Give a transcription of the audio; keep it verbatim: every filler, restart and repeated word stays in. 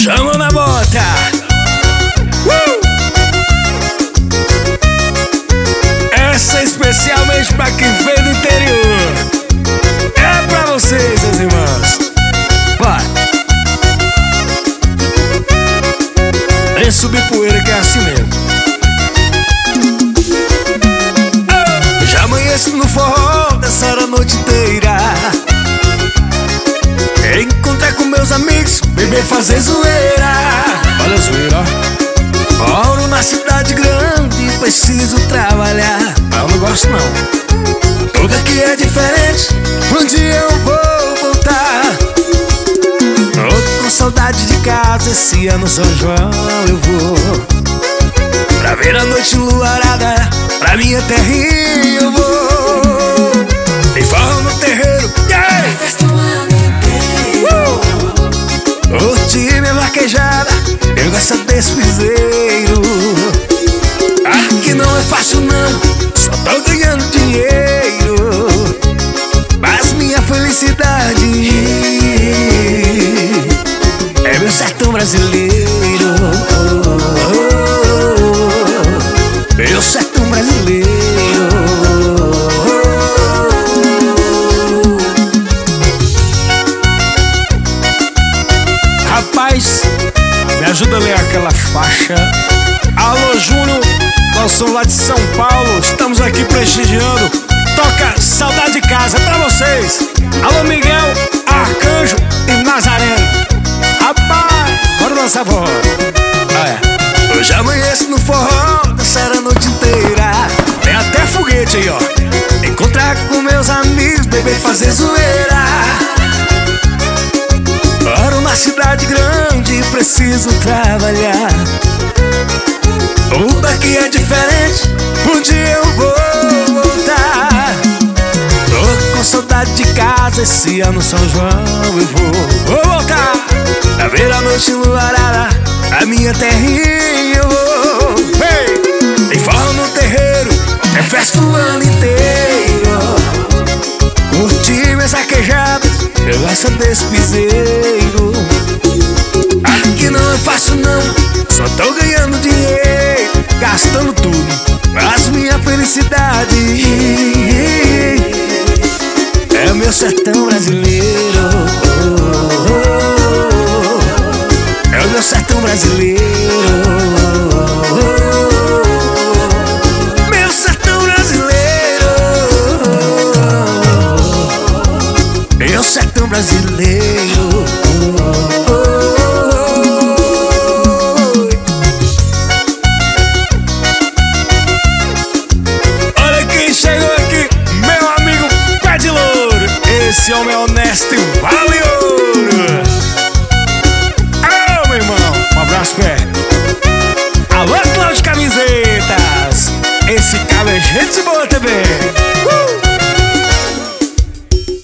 Chama na bota. uh! Essa é especialmente pra quem veio do interior. É pra vocês, meus irmãos. Vai. Vem subir poeira que é assim mesmo. oh! Já amanheço no forró, dançaram a noite inteira. Encontrar com meus amigos, beber, fazer zoeira. Olha a zoeira. Moro na cidade grande, preciso trabalhar. Eu não gosto não. Tudo aqui é diferente, um dia eu vou voltar. Tô com saudade de casa, esse ano São João eu vou. Pra ver a noite enluarada, pra minha terrinha eu vou. Tem forró no terreiro, yeah! Curti minha vaquejada, eu gosto desse piseiro. Aqui não é fácil não, só tô ganhando dinheiro. Mas minha felicidade é meu sertão brasileiro. Meu sertão brasileiro. Rapaz, me ajuda a ler aquela faixa. Alô, Júnior, nós somos lá de São Paulo, estamos aqui prestigiando. Toca Saudade de Casa pra vocês. Alô, Miguel, Arcanjo e Nazareno. Rapaz, bora dançar forró. Ah, é. Hoje amanheço no forró, dançar a noite inteira. Tem até foguete aí, ó. Encontrar com meus amigos, beber, fazer zoeira. Moro na cidade grande, preciso trabalhar. Tudo aqui é diferente, um dia eu vou voltar. Tô com saudade de casa, esse ano São João eu vou. Vou voltar, pra ver a noite enluarada, a minha terrinha eu vou. Hey! Tem forró no terreiro, é festa o ano inteiro. Curti minhas vaquejadas, eu gosto desse piseiro. Aqui não é fácil não, só tô ganhando dinheiro, gastando tudo. Mas minha felicidade é o meu sertão brasileiro. É o meu sertão brasileiro. Meu sertão brasileiro. Meu sertão brasileiro. Olha quem chegou aqui, meu amigo Pé de Louro. Esse homem é honesto e vale ouro. Ô, meu irmão, um abraço, Pé. Alô, Cláudio Camisetas. Esse cara é gente boa também.